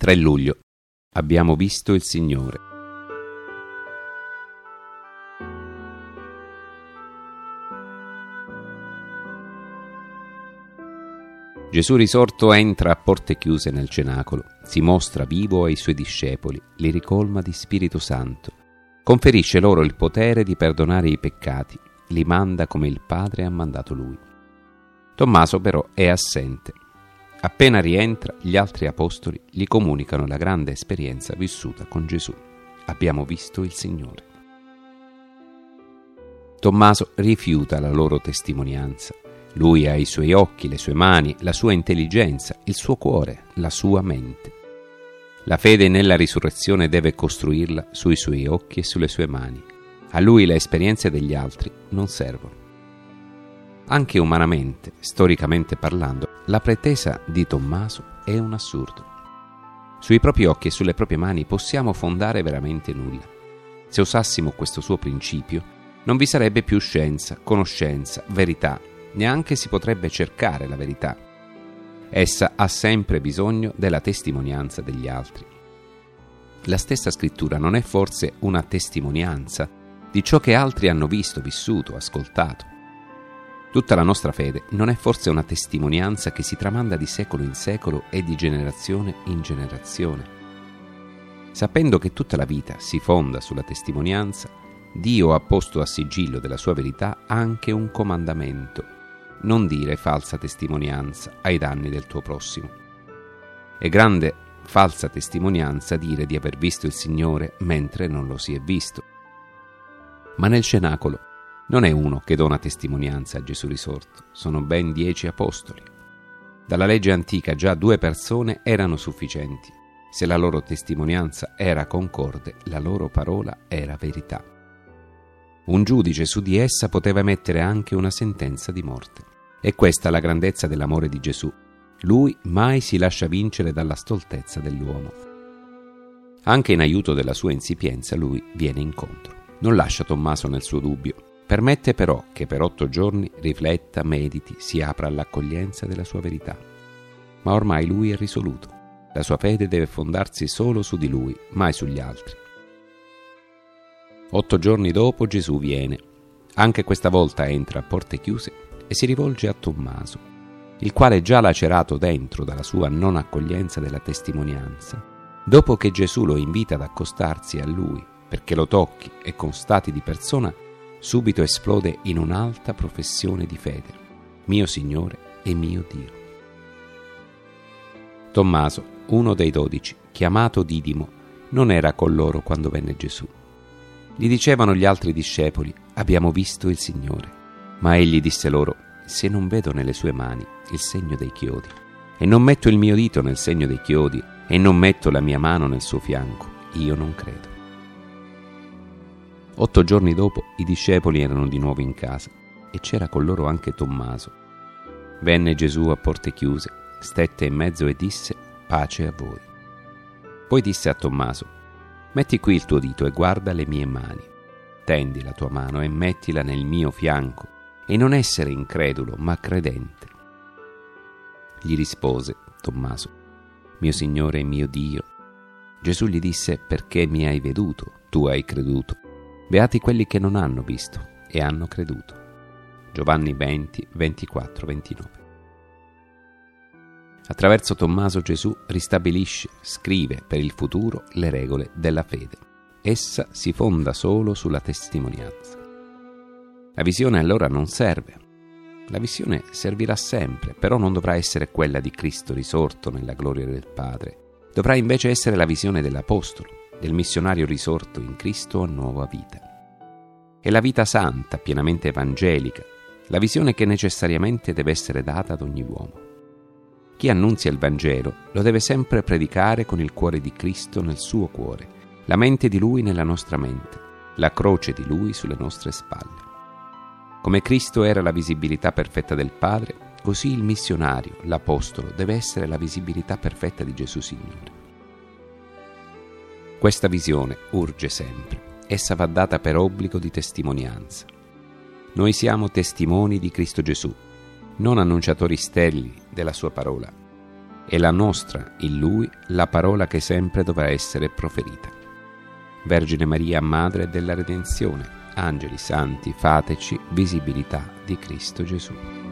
3 luglio. Abbiamo visto il Signore. Gesù risorto entra a porte chiuse nel cenacolo, si mostra vivo ai suoi discepoli, li ricolma di Spirito Santo, conferisce loro il potere di perdonare i peccati, li manda come il Padre ha mandato Lui. Tommaso però è assente. Appena rientra, gli altri apostoli gli comunicano la grande esperienza vissuta con Gesù. Abbiamo visto il Signore. Tommaso rifiuta la loro testimonianza. Lui ha i suoi occhi, le sue mani, la sua intelligenza, il suo cuore, la sua mente. La fede nella risurrezione deve costruirla sui suoi occhi e sulle sue mani. A lui le esperienze degli altri non servono. Anche umanamente, storicamente parlando, la pretesa di Tommaso è un assurdo. Sui propri occhi e sulle proprie mani possiamo fondare veramente nulla. Se usassimo questo suo principio, non vi sarebbe più scienza, conoscenza, verità, neanche si potrebbe cercare la verità. Essa ha sempre bisogno della testimonianza degli altri. La stessa scrittura non è forse una testimonianza di ciò che altri hanno visto, vissuto, ascoltato? Tutta la nostra fede non è forse una testimonianza che si tramanda di secolo in secolo e di generazione in generazione? Sapendo che tutta la vita si fonda sulla testimonianza, Dio ha posto a sigillo della sua verità anche un comandamento: non dire falsa testimonianza ai danni del tuo prossimo. È grande falsa testimonianza dire di aver visto il Signore mentre non lo si è visto. Ma nel cenacolo non è uno che dona testimonianza a Gesù risorto, sono ben 10 apostoli. Dalla legge antica già 2 persone erano sufficienti. Se la loro testimonianza era concorde, la loro parola era verità. Un giudice su di essa poteva emettere anche una sentenza di morte. E questa è la grandezza dell'amore di Gesù. Lui mai si lascia vincere dalla stoltezza dell'uomo. Anche in aiuto della sua insipienza lui viene incontro. Non lascia Tommaso nel suo dubbio. Permette però che per 8 giorni rifletta, mediti, si apra all'accoglienza della sua verità. Ma ormai lui è risoluto. La sua fede deve fondarsi solo su di lui, mai sugli altri. 8 giorni dopo Gesù viene. Anche questa volta entra a porte chiuse e si rivolge a Tommaso, il quale, già lacerato dentro dalla sua non accoglienza della testimonianza, dopo che Gesù lo invita ad accostarsi a lui perché lo tocchi e constati di persona, subito esplode in un'alta professione di fede: mio Signore e mio Dio. Tommaso, uno dei 12, chiamato Didimo, non era con loro quando venne Gesù. Gli dicevano gli altri discepoli: abbiamo visto il Signore. Ma egli disse loro: se non vedo nelle sue mani il segno dei chiodi, e non metto il mio dito nel segno dei chiodi, e non metto la mia mano nel suo fianco, io non credo. 8 giorni dopo i discepoli erano di nuovo in casa e c'era con loro anche Tommaso. Venne Gesù a porte chiuse, stette in mezzo e disse: pace a voi. Poi disse a Tommaso: metti qui il tuo dito e guarda le mie mani. Tendi la tua mano e mettila nel mio fianco, e non essere incredulo, ma credente. Gli rispose Tommaso: mio Signore e mio Dio. Gesù gli disse: perché mi hai veduto, tu hai creduto. Beati quelli che non hanno visto e hanno creduto. Giovanni 20, 24, 29. Attraverso Tommaso Gesù ristabilisce, scrive per il futuro le regole della fede. Essa si fonda solo sulla testimonianza. La visione allora non serve. La visione servirà sempre, però non dovrà essere quella di Cristo risorto nella gloria del Padre. Dovrà invece essere la visione dell'Apostolo, del missionario risorto in Cristo a nuova vita. È la vita santa, pienamente evangelica, la visione che necessariamente deve essere data ad ogni uomo. Chi annunzia il Vangelo lo deve sempre predicare con il cuore di Cristo nel suo cuore, la mente di Lui nella nostra mente, la croce di Lui sulle nostre spalle. Come Cristo era la visibilità perfetta del Padre, così il missionario, l'Apostolo, deve essere la visibilità perfetta di Gesù Signore. Questa visione urge sempre. Essa va data per obbligo di testimonianza. Noi siamo testimoni di Cristo Gesù, non annunciatori sterili della sua parola. è la nostra in Lui la parola che sempre dovrà essere proferita. Vergine Maria, Madre della Redenzione, angeli santi, fateci visibilità di Cristo Gesù.